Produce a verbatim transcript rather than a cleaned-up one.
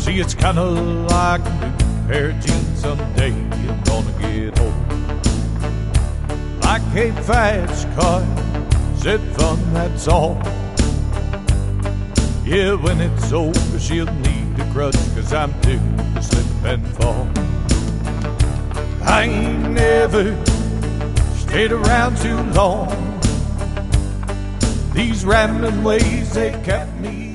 See, it's kinda like a new pair of jeans someday you're gonna get old. Like a fast car, said fun, that's all. Yeah, when it's over, she'll need a crutch, cause I'm due to slip and fall. I ain't never stayed around too long. These rambling ways, they kept me